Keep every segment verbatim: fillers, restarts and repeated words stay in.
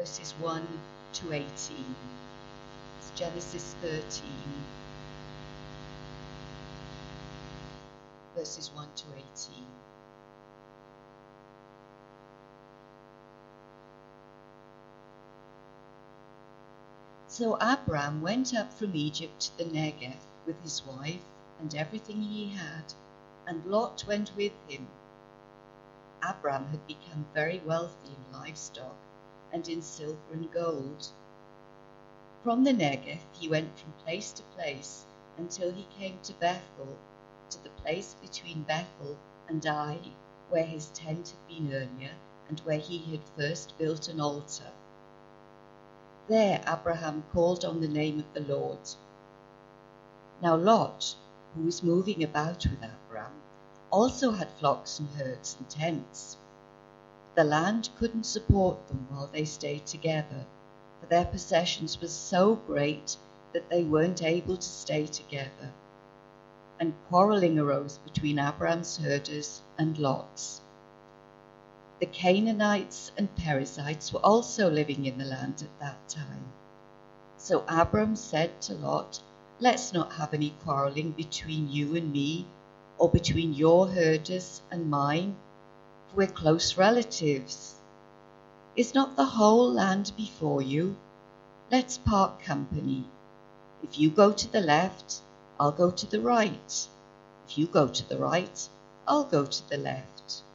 verses one to eighteen. It's Genesis thirteen, verses one to eighteen. So Abram went up from Egypt to the Negev with his wife and everything he had, and Lot went with him. Abram had become very wealthy in livestock and in silver and gold. From the Negev he went from place to place until he came to Bethel, to the place between Bethel and Ai, where his tent had been earlier and where he had first built an altar. There Abraham called on the name of the Lord. Now Lot, who was moving about with Abram, also had flocks and herds and tents. The land couldn't support them while they stayed together, for their possessions were so great that they weren't able to stay together. And quarrelling arose between Abram's herders and Lot's. The Canaanites and Perizzites were also living in the land at that time. So Abram said to Lot, "Let's not have any quarrelling between you and me, or between your herders and mine, for we're close relatives. Is not the whole land before you? Let's part company. If you go to the left, I'll go to the right. If you go to the right, I'll go to the left."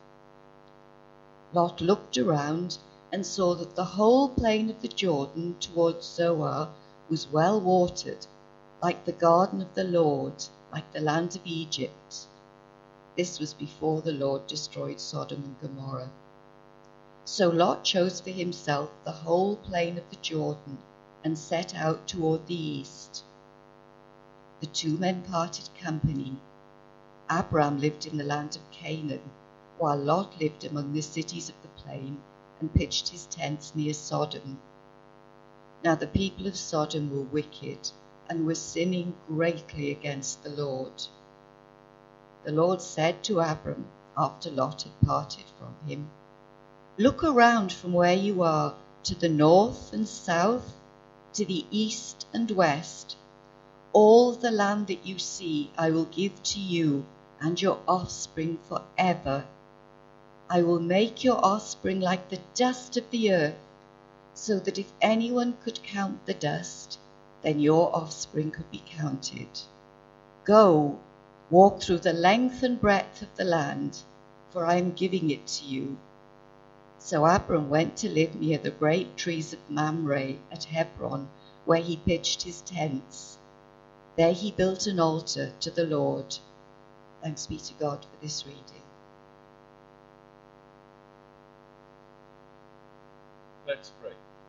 Lot looked around and saw that the whole plain of the Jordan towards Zoar was well watered, like the garden of the Lord, like the land of Egypt. This was before the Lord destroyed Sodom and Gomorrah. So Lot chose for himself the whole plain of the Jordan and set out toward the east. The two men parted company. Abram lived in the land of Canaan, while Lot lived among the cities of the plain and pitched his tents near Sodom. Now the people of Sodom were wicked and were sinning greatly against the Lord. The Lord said to Abram, after Lot had parted from him, "Look around from where you are to the north and south, to the east and west. All the land that you see I will give to you and your offspring forever. I will make your offspring like the dust of the earth, so that if anyone could count the dust, then your offspring could be counted. Go, walk through the length and breadth of the land, for I am giving it to you." So Abram went to live near the great trees of Mamre at Hebron, where he pitched his tents. There he built an altar to the Lord. Thanks be to God for this reading. Let's pray.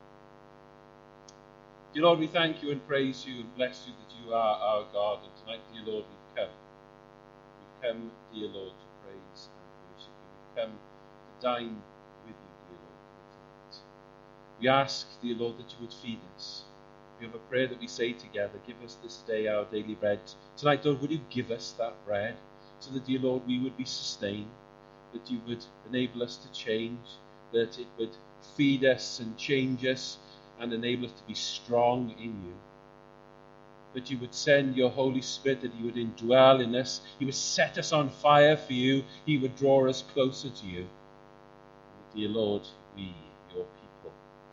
Dear Lord, we thank you and praise you and bless you that you are our God. And tonight, dear Lord, we've come. We've come, dear Lord, to praise and worship you. We've come to dine with you, dear Lord, tonight. We ask, dear Lord, that you would feed us. We have a prayer that we say together. Give us this day our daily bread. Tonight, Lord, would you give us that bread so that, dear Lord, we would be sustained, that you would enable us to change, that it would feed us and change us and enable us to be strong in you. That you would send your Holy Spirit, that you would indwell in us. You would set us on fire for you. He would draw us closer to you. And dear Lord, we, your people,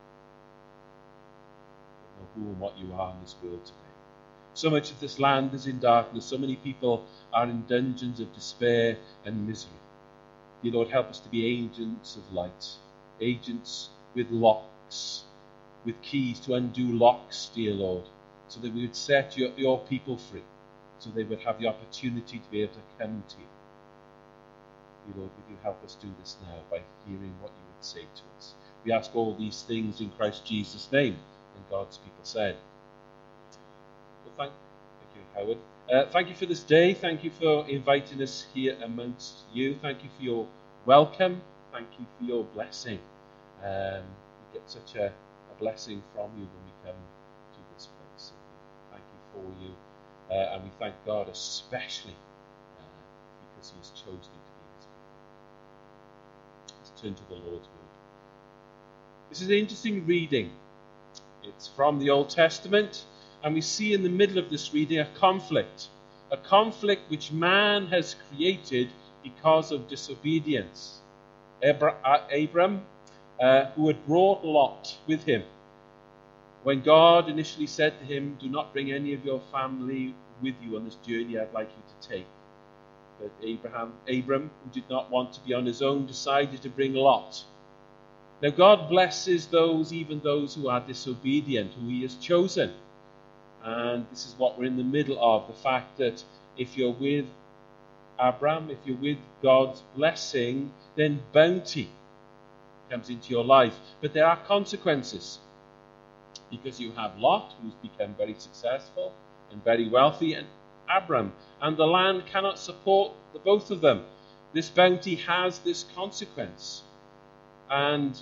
know who and what you are in this world today. So much of this land is in darkness. So many people are in dungeons of despair and misery. Dear Lord, help us to be agents of light. Agents with locks, with keys to undo locks, dear Lord, so that we would set your, your people free, so they would have the opportunity to be able to come to you. Dear Lord, would you help us do this now by hearing what you would say to us? We ask all these things in Christ Jesus' name, and God's people said. Well, thank, thank you, Howard. Uh, thank you for this day. Thank you for inviting us here amongst you. Thank you for your welcome. Thank you for your blessing. Um, we get such a, a blessing from you when we come to this place. And thank you for you. Uh, and we thank God especially uh, because he has chosen you to be his people. Let's turn to the Lord's word. This is an interesting reading. It's from the Old Testament, and we see in the middle of this reading a conflict. A conflict which man has created because of disobedience. Abra- uh, Abram, uh, who had brought Lot with him. When God initially said to him, do not bring any of your family with you on this journey I'd like you to take. But Abraham, Abram, who did not want to be on his own, decided to bring Lot. Now God blesses those, even those who are disobedient, who he has chosen. And this is what we're in the middle of, the fact that if you're with Abram, if you're with God's blessing, then bounty comes into your life. But there are consequences. Because you have Lot, who's become very successful and very wealthy, and Abram. And the land cannot support the both of them. This bounty has this consequence. And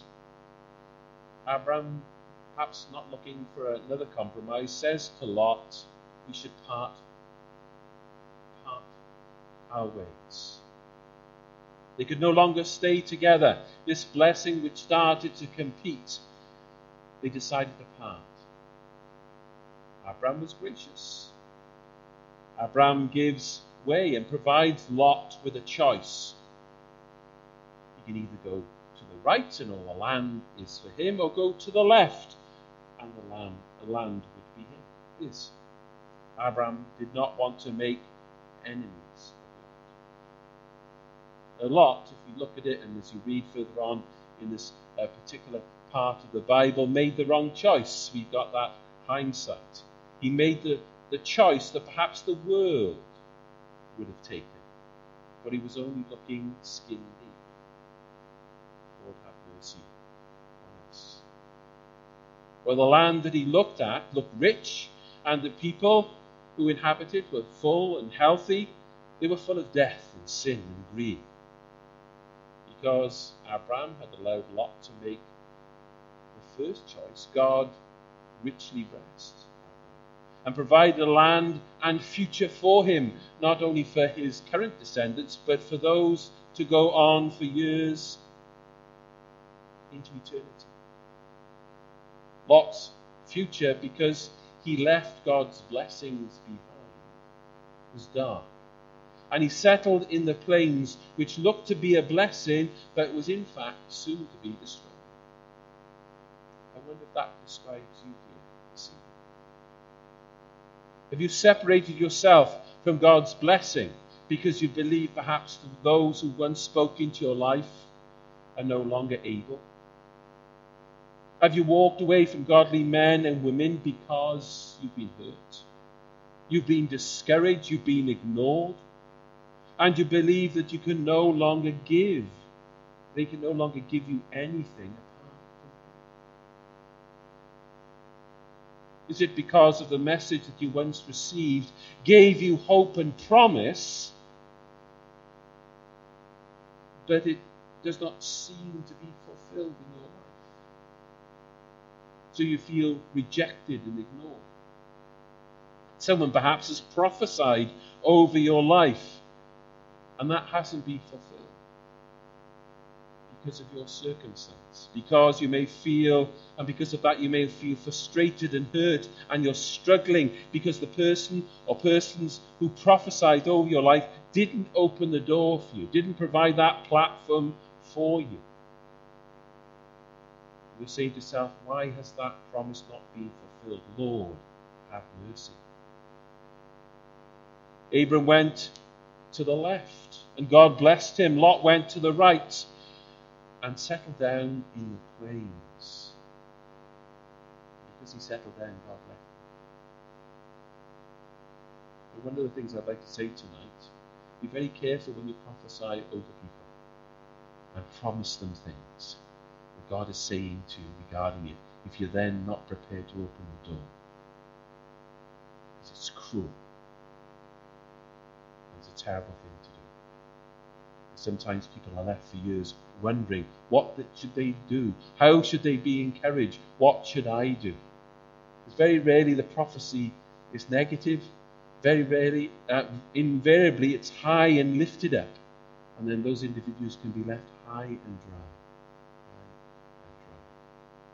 Abram, perhaps not looking for another compromise, says to Lot, we should part, part our ways. They could no longer stay together. This blessing which started to compete, they decided to part. Abram was gracious. Abram gives way and provides Lot with a choice. He can either go to the right and all the land is for him, or go to the left and the land, the land would be his. Abram did not want to make enemies of Lot. A Lot, if you look at it, and as you read further on in this uh, particular part of the Bible, made the wrong choice. We've got that hindsight. He made the, the choice that perhaps the world would have taken, but he was only looking skin deep. Lord, have mercy on us. Well, the land that he looked at looked rich, and the people who inhabited were full and healthy. They were full of death and sin and greed, because Abram had allowed Lot to make the first choice. God richly blessed and provided a land and future for him, not only for his current descendants, but for those to go on for years into eternity. Lot's future, because he left God's blessings behind, was dark. And he settled in the plains, which looked to be a blessing, but was in fact soon to be destroyed. I wonder if that describes you here this evening. Have you separated yourself from God's blessing because you believe perhaps that those who once spoke into your life are no longer able? Have you walked away from godly men and women because you've been hurt? You've been discouraged, you've been ignored, and you believe that you can no longer give. They can no longer give you anything. Is it because of the message that you once received gave you hope and promise, but it does not seem to be fulfilled in your life? So you feel rejected and ignored. Someone perhaps has prophesied over your life, and that hasn't been fulfilled because of your circumstance, because you may feel, and because of that you may feel frustrated and hurt, and you're struggling because the person or persons who prophesied over your life didn't open the door for you, didn't provide that platform for you. You say to yourself, why has that promise not been fulfilled? Lord, have mercy. Abram went to the left, and God blessed him. Lot went to the right and settled down in the plains. Because he settled down, God left him. One of the things I'd like to say tonight, be very careful when you prophesy over people and promise them things that God is saying to you regarding it, if you're then not prepared to open the door. Because it's cruel. It's a terrible thing to do. Sometimes people are left for years wondering, what should they do? How should they be encouraged? What should I do? Because very rarely the prophecy is negative. Very rarely, uh, invariably, it's high and lifted up. And then those individuals can be left high and dry. High and dry.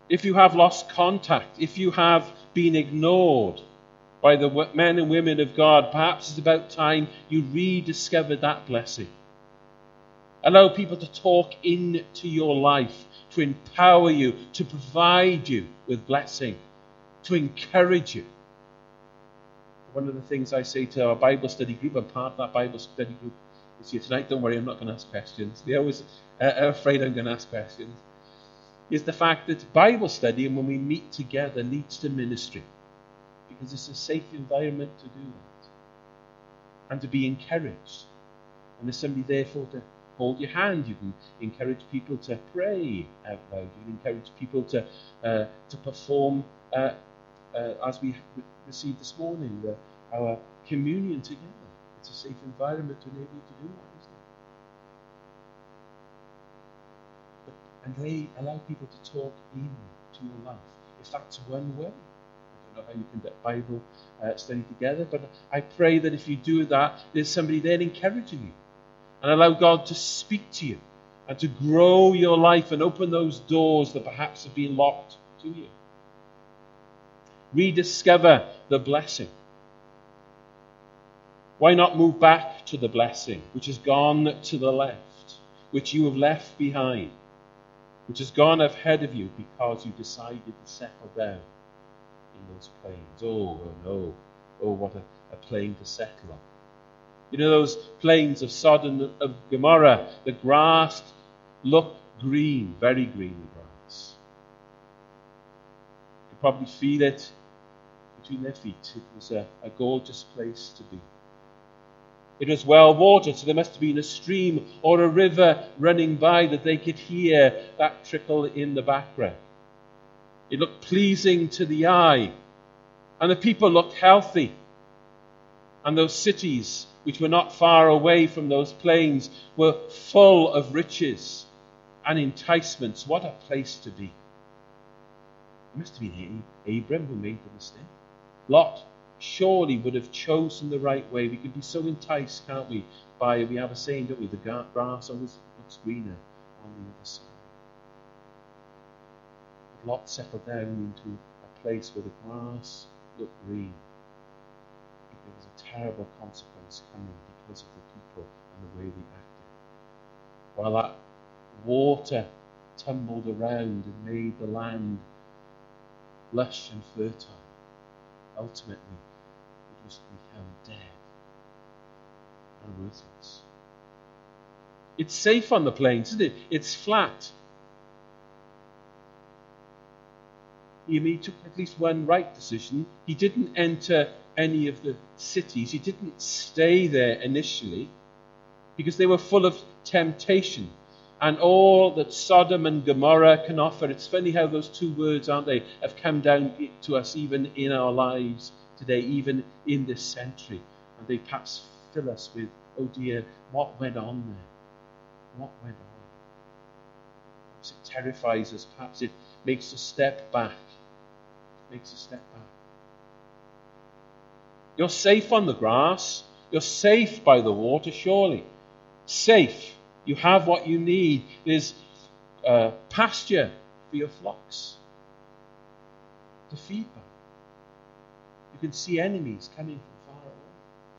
If you have lost contact, if you have been ignored by the men and women of God, perhaps it's about time you rediscover that blessing. Allow people to talk into your life, to empower you, to provide you with blessing, to encourage you. One of the things I say to our Bible study group, I'm part of that Bible study group this year tonight, don't worry, I'm not going to ask questions. They always uh, are afraid I'm going to ask questions. Is the fact that Bible study, and when we meet together, leads to ministry. Because it's a safe environment to do that. And to be encouraged. And there's somebody there for to hold your hand. You can encourage people to pray out loud. You can encourage people to uh, to perform, uh, uh, as we received this morning, the, our communion together. It's a safe environment to enable you to do that, isn't it? But, and they allow people to talk into your life. If that's one way. I don't know how you can get Bible uh, study together, but I pray that if you do that, there's somebody there encouraging you. And allow God to speak to you and to grow your life and open those doors that perhaps have been locked to you. Rediscover the blessing. Why not move back to the blessing which has gone to the left, which you have left behind, which has gone ahead of you because you decided to settle down in those plains? Oh, oh no. Oh, what a, a plain to settle on. You know those plains of Sodom and of Gomorrah, the grass looked green, very green, the grass. You could probably feel it between their feet. It was a, a gorgeous place to be. It was well watered, so there must have been a stream or a river running by that they could hear that trickle in the background. It looked pleasing to the eye, and the people looked healthy. And those cities, which were not far away from those plains, were full of riches and enticements. What a place to be. It must have been Abram who made the mistake. Lot surely would have chosen the right way. We can be so enticed, can't we, by, we have a saying, don't we, the grass always looks greener on the other side. But Lot settled down into a place where the grass looked green. There was a terrible consequence coming because of the people and the way they acted. While that water tumbled around and made the land lush and fertile, ultimately it was become dead and worthless. It's safe on the plains, isn't it? It's flat. He took at least one right decision. He didn't enter any of the cities. He didn't stay there initially because they were full of temptation and all that Sodom and Gomorrah can offer. It's funny how those two words, aren't they, have come down to us even in our lives today, even in this century. And they perhaps fill us with, oh dear, what went on there? What went on? Perhaps it terrifies us. Perhaps it makes us step back. It makes us step back. You're safe on the grass. You're safe by the water, surely. Safe. You have what you need. There's uh, pasture for your flocks to feed them. You can see enemies coming from far away.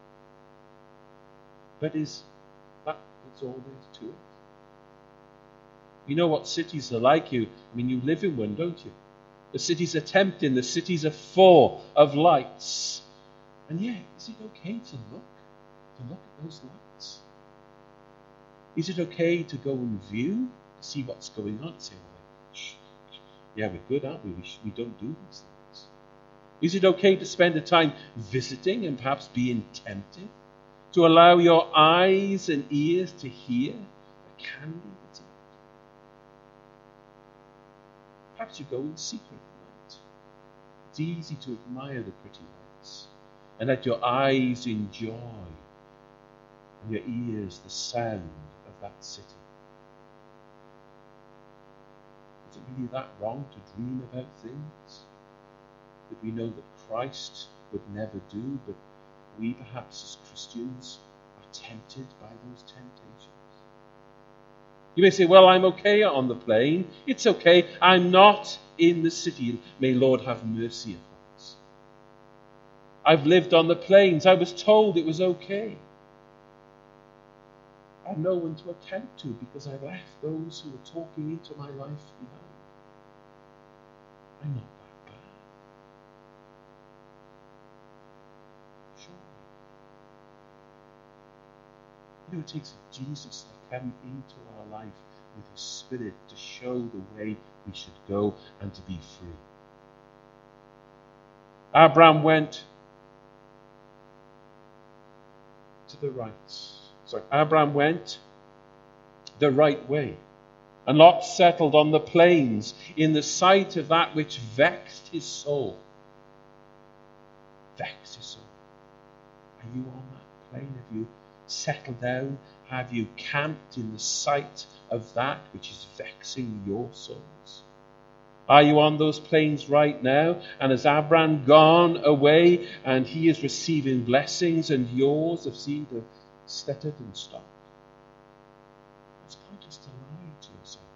But is that what's all there is to it? You know what cities are like. You, I mean, you live in one, don't you? The cities are tempting. The cities are full of lights. And yet, is it okay to look? To look at those lights? Is it okay to go and view? To see what's going on? Say, well, shh, yeah, we're good, aren't we? We, sh- we don't do these things. Is it okay to spend the time visiting and perhaps being tempted? To allow your eyes and ears to hear the candy that's about? Perhaps you go in secret at night. It's easy to admire the pretty lights and let your eyes enjoy and your ears the sound of that city. Is it really that wrong to dream about things that we know that Christ would never do, but we perhaps as Christians are tempted by those temptations? You may say, well, I'm okay on the plain. It's okay. I'm not in the city. May Lord have mercy upon us. I've lived on the plains. I was told it was okay. I have no one to attend to because I left those who were talking into my life behind. I'm not that bad. Surely. You know, it takes Jesus to come into our life with his Spirit to show the way we should go and to be free. Abraham went to the right. Sorry, Abraham went the right way. And Lot settled on the plains in the sight of that which vexed his soul. Vexed his soul. Are you on that plain? Have you settled down? Have you camped in the sight of that which is vexing your souls? Are you on those plains right now? And has Abraham gone away and he is receiving blessings and yours have seemed to have stuttered and stopped? It's pointless to lie to yourself.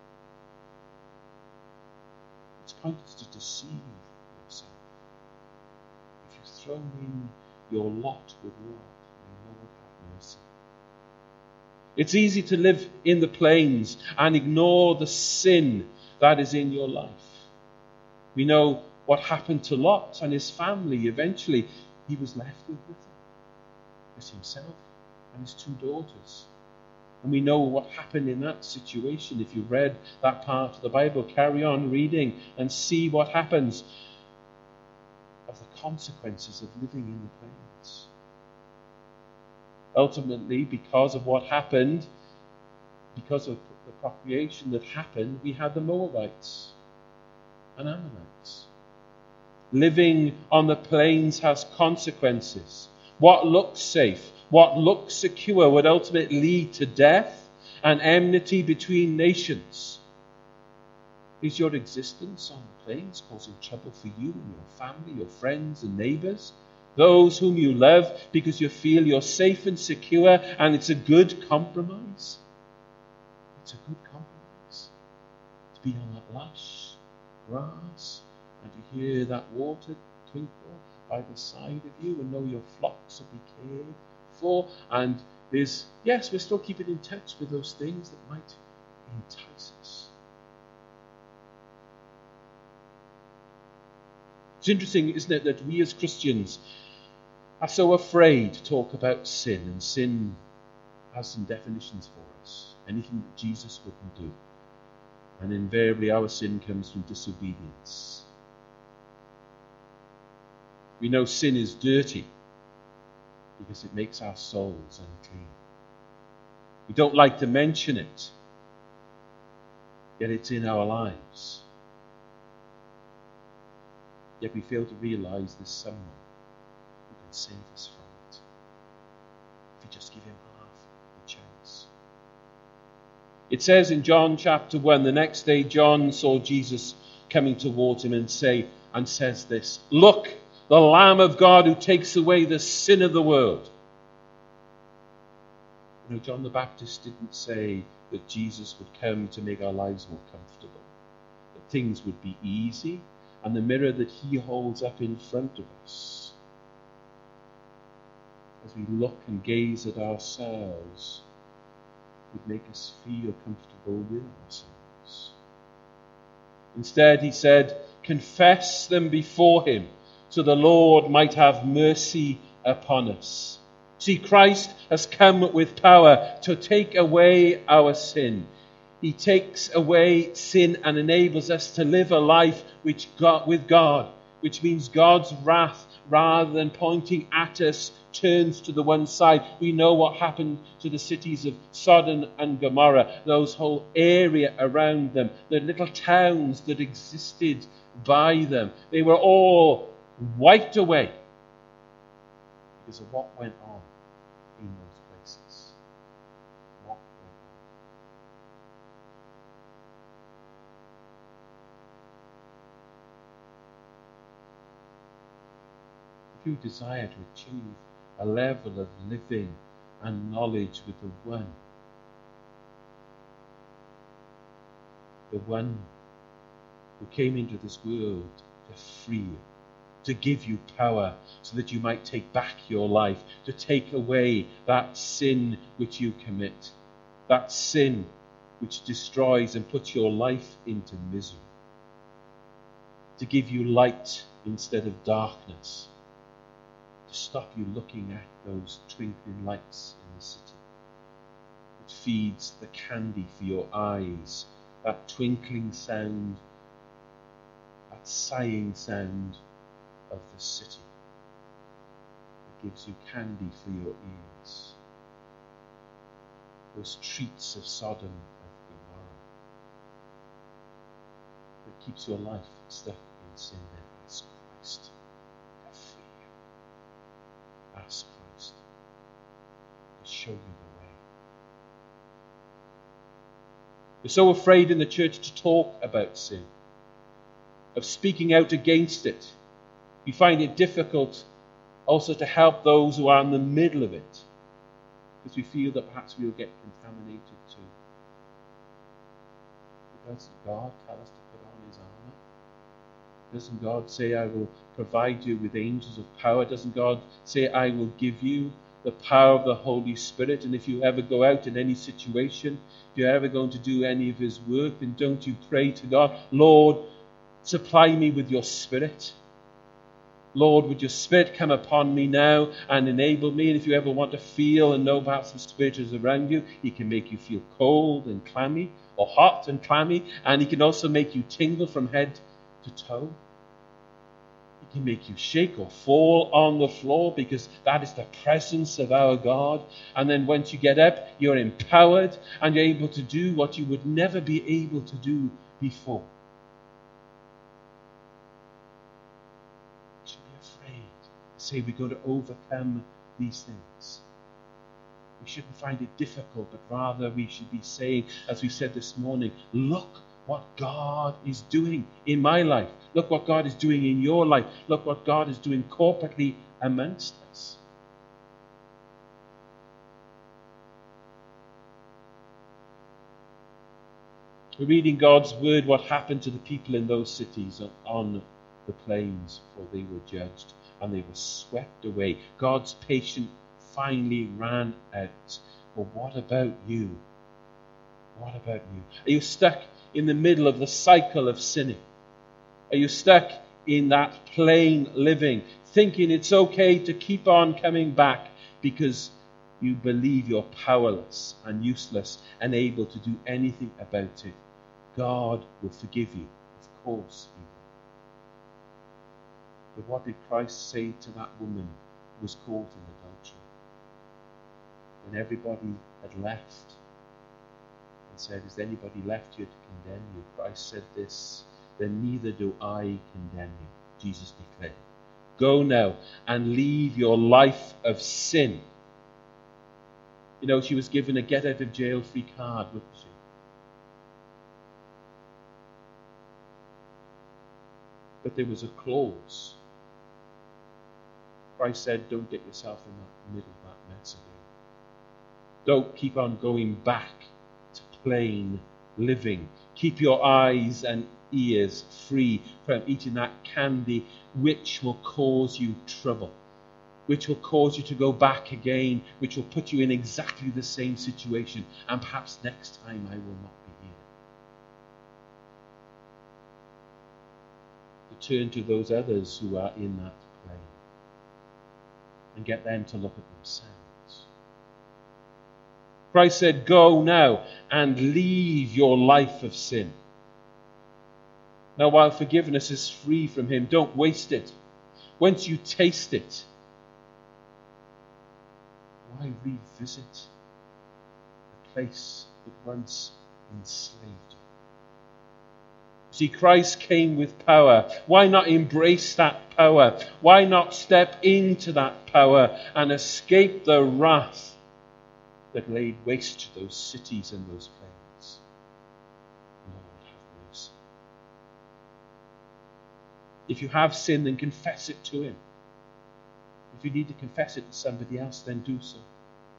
It's pointless to deceive yourself. If you've thrown in your lot with Lord, may Lord have mercy. It's easy to live in the plains and ignore the sin that is in your life. We know what happened to Lot and his family. Eventually, he was left with nothing. Just himself and his two daughters. And we know what happened in that situation. If you read that part of the Bible, carry on reading and see what happens of the consequences of living in the plains. Ultimately, because of what happened, because of the procreation that happened, we had the Moabites and Ammonites. Living on the plains has consequences. What looks safe, what looks secure would ultimately lead to death and enmity between nations. Is your existence on the plains causing trouble for you and your family, your friends and neighbours? Those whom you love because you feel you're safe and secure and it's a good compromise? It's a good compromise to be on that lush grass and to hear that water twinkle by the side of you and know your flocks will be cared for. And there's, yes, we're still keeping in touch with those things that might entice us. It's interesting, isn't it, that we as Christians are so afraid to talk about sin, and sin has some definitions for us. Anything that Jesus wouldn't do. And invariably our sin comes from disobedience. We know sin is dirty because it makes our souls unclean. We don't like to mention it, yet it's in our lives. Yet we fail to realize there's someone who can save us from it. If we just give him half the chance. It says in John chapter one, the next day John saw Jesus coming towards him and say, and says this, "Look, the Lamb of God who takes away the sin of the world." You know, John the Baptist didn't say that Jesus would come to make our lives more comfortable, that things would be easy, and the mirror that he holds up in front of us as we look and gaze at ourselves would make us feel comfortable with ourselves. Instead, he said, confess them before him so the Lord might have mercy upon us. See, Christ has come with power to take away our sin. He takes away sin and enables us to live a life which God, with God, which means God's wrath, rather than pointing at us, turns to the one side. We know what happened to the cities of Sodom and Gomorrah, those whole area around them, the little towns that existed by them. They were all wiped away because of what went on in those places. What went on. If you desire to achieve a level of living and knowledge with the one the one who came into this world to free you, to give you power so that you might take back your life, to take away that sin which you commit, that sin which destroys and puts your life into misery, to give you light instead of darkness, to stop you looking at those twinkling lights in the city, which feeds the candy for your eyes, that twinkling sound, that sighing sound of the city. It gives you candy for your ears. Those treats of Sodom, of Gomorrah. It keeps your life stuck in sin. Then ask Christ to free you. Ask Christ to show you the way. We're so afraid in the church to talk about sin, of speaking out against it. We find it difficult also to help those who are in the middle of it, because we feel that perhaps we'll get contaminated too. But doesn't God tell us to put on his armour? Doesn't God say, I will provide you with angels of power? Doesn't God say, I will give you the power of the Holy Spirit? And if you ever go out in any situation, if you're ever going to do any of his work, then don't you pray to God, Lord, supply me with your Spirit. Lord, would your Spirit come upon me now and enable me? And if you ever want to feel and know perhaps the Spirit is around you, he can make you feel cold and clammy, or hot and clammy, and he can also make you tingle from head to toe. He can make you shake or fall on the floor, because that is the presence of our God. And then once you get up, you're empowered and you're able to do what you would never be able to do before. Say we're going to overcome these things. We shouldn't find it difficult, but rather we should be saying, as we said this morning, look what God is doing in my life. Look what God is doing in your life. Look what God is doing corporately amongst us. We're reading God's word, what happened to the people in those cities on the plains before they were judged. And they were swept away. God's patience finally ran out. But what about you? What about you? Are you stuck in the middle of the cycle of sinning? Are you stuck in that plain living, thinking it's okay to keep on coming back because you believe you're powerless and useless and able to do anything about it? God will forgive you. Of course he will. But what did Christ say to that woman who was caught in adultery? When everybody had left and said, is there anybody left here to condemn you? Christ said this, then neither do I condemn you. Jesus declared, go now and leave your life of sin. You know, she was given a get out of jail free card, wasn't she? But there was a clause. Christ said, don't get yourself in the middle of that mess again. Don't keep on going back to plain living. Keep your eyes and ears free from eating that candy which will cause you trouble, which will cause you to go back again, which will put you in exactly the same situation. And perhaps next time I will not be here. To turn to those others who are in that plain and get them to look at themselves. Christ said, go now and leave your life of sin. Now, while forgiveness is free from him, don't waste it. Once you taste it, why revisit the place that once enslaved you? See, Christ came with power. Why not embrace that power? Why not step into that power and escape the wrath that laid waste to those cities and those plains? Lord, have mercy. If you have sinned, then confess it to him. If you need to confess it to somebody else, then do so.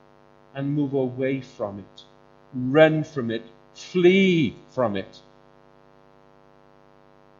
And move away from it. Run from it. Flee from it.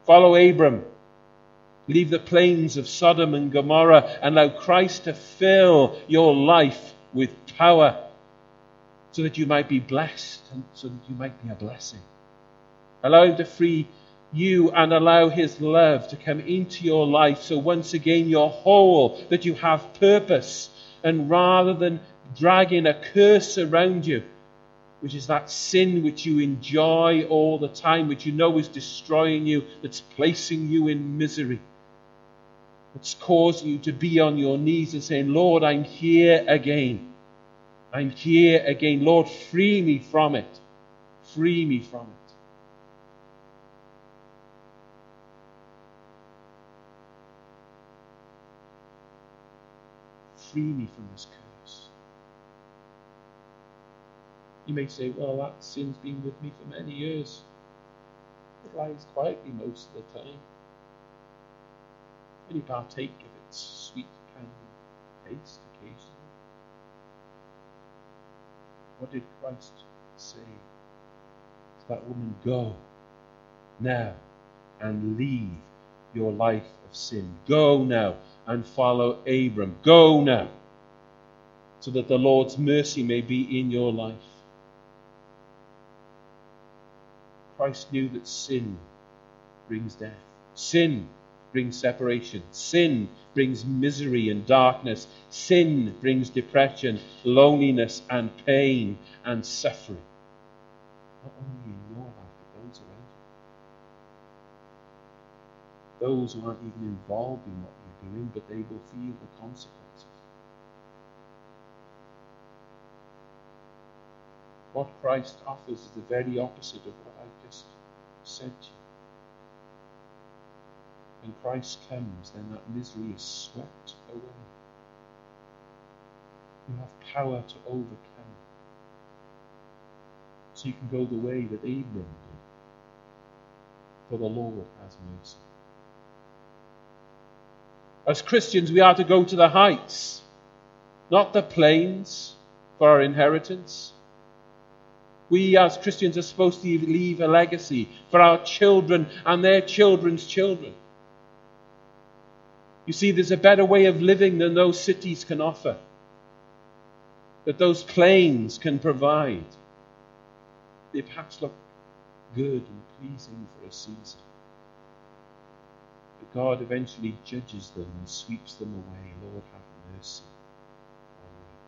Follow Abram. Leave the plains of Sodom and Gomorrah and allow Christ to fill your life with power so that you might be blessed and so that you might be a blessing. Allow him to free you and allow his love to come into your life so once again you're whole, that you have purpose, and rather than dragging a curse around you, which is that sin which you enjoy all the time, which you know is destroying you, that's placing you in misery, it's causing you to be on your knees and saying, Lord, I'm here again. I'm here again. Lord, free me from it. Free me from it. Free me from this curse. You may say, well, that sin's been with me for many years. It lies quietly most of the time. And you partake of its sweet kind of taste occasionally. What did Christ say to that woman? Go now and leave your life of sin. Go now and follow Abram. Go now, so that the Lord's mercy may be in your life. Christ knew that sin brings death. Sin brings separation. Sin brings misery and darkness. Sin brings depression, loneliness and pain and suffering. Not only in your life, but those around you. Those who aren't even involved in what you're doing, but they will feel the consequences. What Christ offers is the very opposite of what I just said to you. When Christ comes, then that misery is swept away. You have power to overcome. So you can go the way that Abram did. For the Lord has mercy. As Christians, we are to go to the heights, not the plains, for our inheritance. We as Christians are supposed to leave a legacy for our children and their children's children. You see, there's a better way of living than those cities can offer, that those plains can provide. They perhaps look good and pleasing for a season, but God eventually judges them and sweeps them away. Lord, have mercy on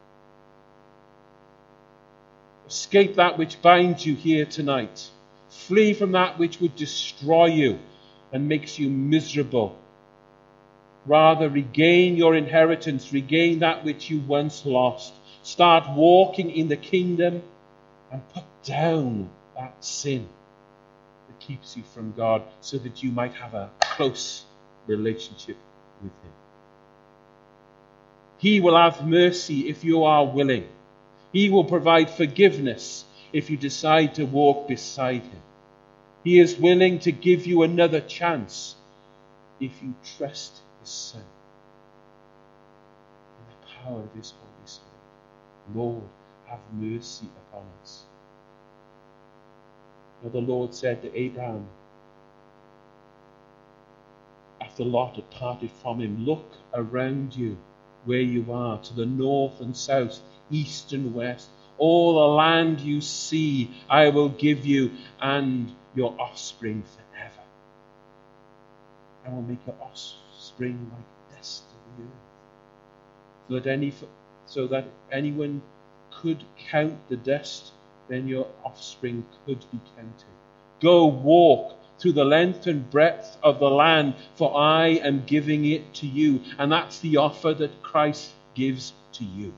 me. Escape that which binds you here tonight. Flee from that which would destroy you and makes you miserable. Rather, regain your inheritance, regain that which you once lost. Start walking in the kingdom and put down that sin that keeps you from God, so that you might have a close relationship with Him. He will have mercy if you are willing. He will provide forgiveness if you decide to walk beside Him. He is willing to give you another chance if you trust His Son and the power of His Holy Spirit. Lord, have mercy upon us. Now the Lord said to Abraham, after Lot had parted from him, look around you where you are, to the north and south, east and west. All the land you see I will give you and your offspring forever. I will make your offspring like dust of the earth, so that any so that anyone could count the dust, then your offspring could be counted. Go walk through the length and breadth of the land, for I am giving it to you. And that's the offer that Christ gives to you.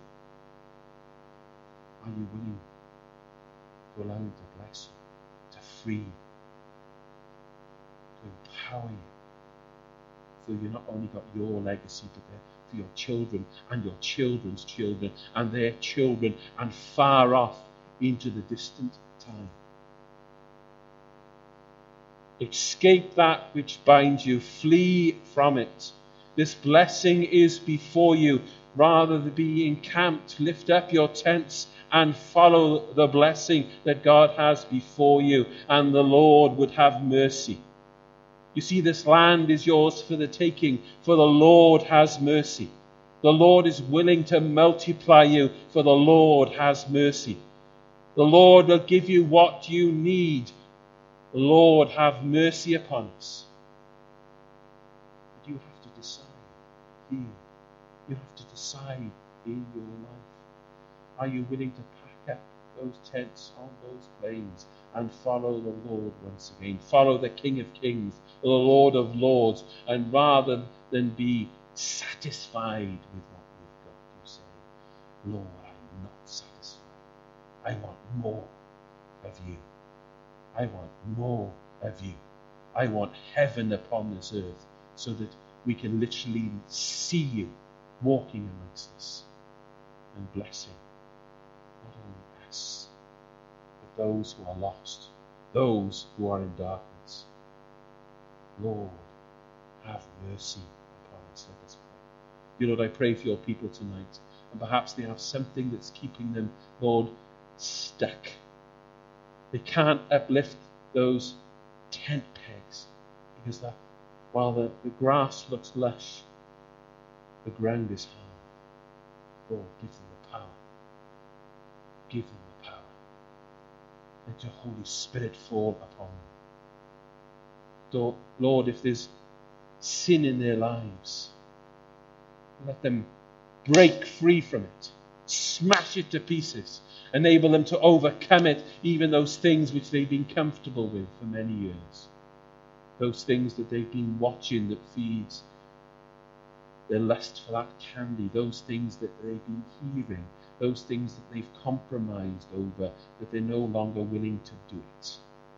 Are you willing to allow Him to bless you, to free you, to empower you? So you not only got your legacy, but for your children and your children's children and their children and far off into the distant time. Escape that which binds you. Flee from it. This blessing is before you. Rather than be encamped, lift up your tents and follow the blessing that God has before you, and the Lord would have mercy. You see, this land is yours for the taking, for the Lord has mercy. The Lord is willing to multiply you, for the Lord has mercy. The Lord will give you what you need. The Lord have mercy upon us. But you have to decide here. You have to decide in your life. Are you willing to pack up those tents on those plains and follow the Lord once again? Follow the King of Kings, the Lord of Lords, and rather than be satisfied with what you've got, you say, Lord, I'm not satisfied. I want more of you. I want more of you. I want heaven upon this earth so that we can literally see you walking amongst us and blessing not only us, but those who are lost, those who are in darkness. Lord, have mercy upon us. Let us pray. You Lord, I pray for your people tonight, and perhaps they have something that's keeping them, Lord, stuck. They can't uplift those tent pegs because the, while the, the grass looks lush, the ground is hard. Lord, give them the power. Give them the power. Let your Holy Spirit fall upon them. Lord, if there's sin in their lives, let them break free from it. Smash it to pieces. Enable them to overcome it, even those things which they've been comfortable with for many years. Those things that they've been watching that feeds their lust for that candy. Those things that they've been hearing. Those things that they've compromised over, that they're no longer willing to do it.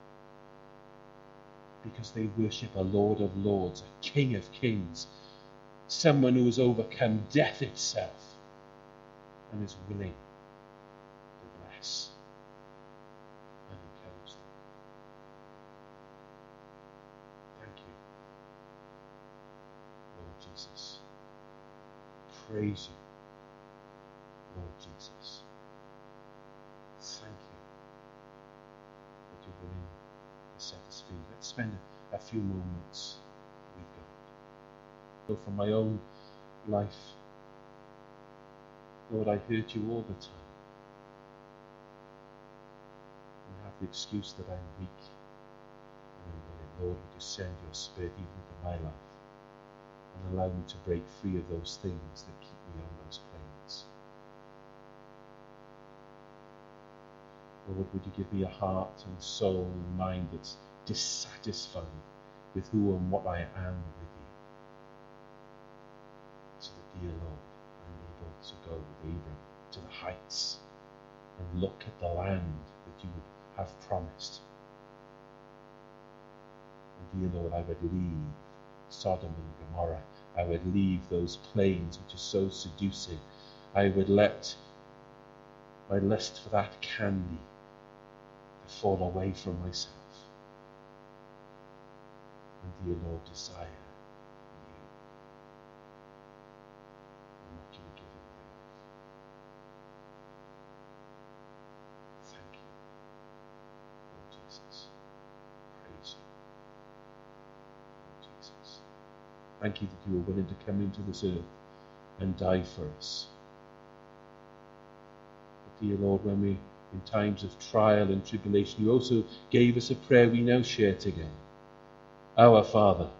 Because they worship a Lord of Lords, a King of Kings, someone who has overcome death itself and is willing to bless and encourage them. Thank you, Lord Jesus. Praise you, Lord Jesus. Thank you that you're willing to set us free. Let's spend a few moments with God. So from my own life, Lord, I hurt you all the time. And have the excuse that I'm weak and unwilling. Lord, would you send your Spirit even into my life and allow me to break free of those things that keep me on those planes. Lord, would you give me a heart and soul and mind that's dissatisfied with who and what I am with you. So that, dear Lord, I'm able to go with Abram to the heights and look at the land that you would have promised. And dear Lord, I would leave Sodom and Gomorrah. I would leave those plains which are so seducing. I would let my lust for that candy to fall away from myself. And dear Lord, desire you and what you would give in my life. Thank you, Lord Jesus. Praise you, Lord Jesus. Thank you that you were willing to come into this earth and die for us. But dear Lord, when we, in times of trial and tribulation, you also gave us a prayer we now share together. Our Father,